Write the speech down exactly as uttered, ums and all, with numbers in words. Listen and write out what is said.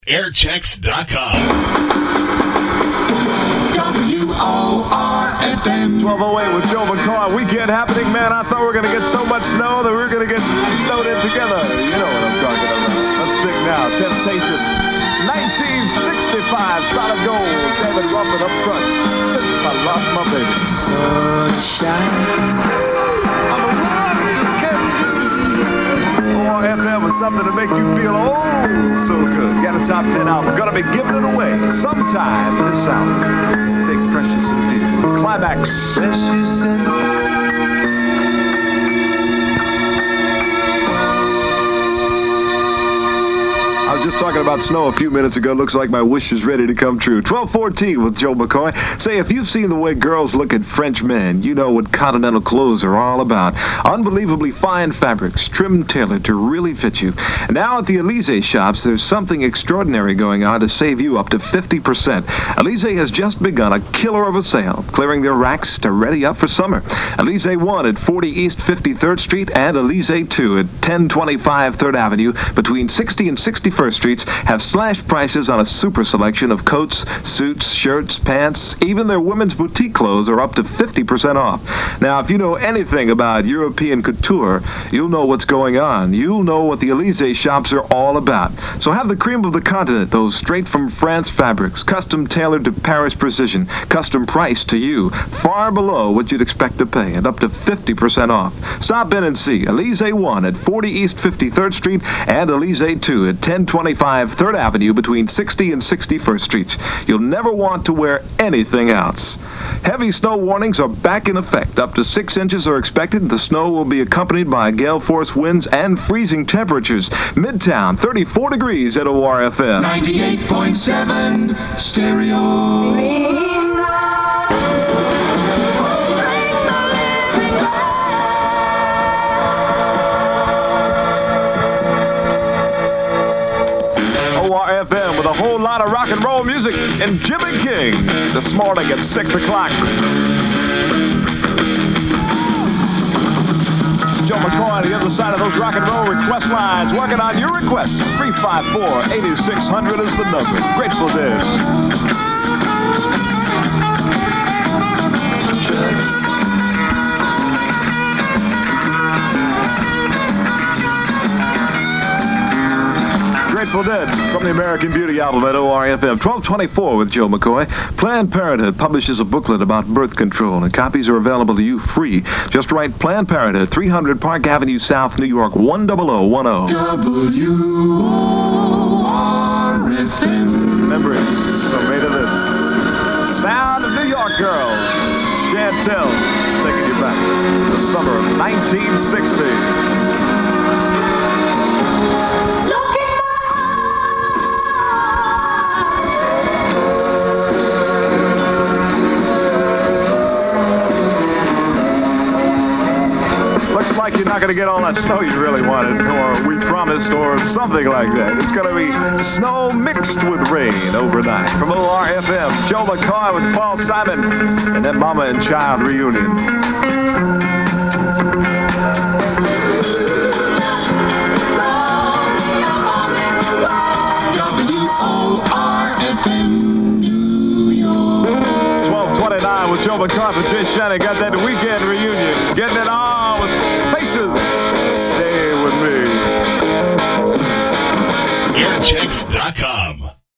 airchecks dot com. W O R F M. twelve oh eight with Joe McCoy. Weekend happening, man. I thought we were going to get so much snow that we were going to get snowed in together. You know what I'm talking about. Let's pick now. Temptation. nineteen sixty-five. Solid gold. David Ruffin up front. Since I lost my baby. Sunshine. O R F M was something to make you feel oh so good. Got a top ten album. Gonna be giving it away sometime this hour. Take Precious in View. Climax. Precious in I was just talking about snow a few minutes ago. Looks like my wish is ready to come true. twelve fourteen with Joe McCoy. Say, if you've seen the way girls look at French men, you know what continental clothes are all about. Unbelievably fine fabrics, trimmed, tailored to really fit you. Now at the Elysee shops, there's something extraordinary going on to save you up to fifty percent. Elysee has just begun a killer of a sale, clearing their racks to ready up for summer. Elysee one at forty East fifty-third Street and Elysee two at ten twenty-five third Avenue between sixty and sixty-first Streets have slashed prices on a super selection of coats, suits, shirts, pants. Even their women's boutique clothes are up to fifty percent off. Now, if you know anything about European couture, you'll know what's going on. You'll know what the Elysee shops are all about. So have the cream of the continent, those straight from France fabrics, custom tailored to Paris precision, custom priced to you, far below what you'd expect to pay, and up to fifty percent off. Stop in and see Elysee one at forty East fifty-third Street and Elysee two at ten twenty-five third Avenue between sixty and sixty-first Streets. You'll never want to wear anything else. Heavy snow warnings are back in effect. Up to six inches are expected. The snow will be accompanied by gale force winds and freezing temperatures. Midtown, thirty-four degrees at O R F M. ninety-eight point seven stereo. O R F M with a whole lot of rock and roll music and Jimmy King this morning at six o'clock. Joe McCoy on the other side of those rock and roll request lines, working on your requests. three five four, eight six zero zero is the number. Grateful Dead. Grateful Dead from the American Beauty album at O R F M. twelve twenty-four with Joe McCoy. Planned Parenthood publishes a booklet about birth control, and copies are available to you free. Just write Planned Parenthood, three hundred Park Avenue South, New York, one zero zero one zero. W O R F M. Memories are made of this. Sound of New York girls. Chantel is taking you back to the summer of nineteen sixty. Looks like you're not going to get all that snow you really wanted, or we promised, or something like that. It's going to be snow mixed with rain overnight. From O R F M, Joe McCoy with Paul Simon, and then Mama and Child reunion. W O R F M, New York. twelve twenty-nine with Joe McCoy for Jay Shannon. Got that weekend reunion. Getting it on with Faces. Stay with me. airchecks dot com.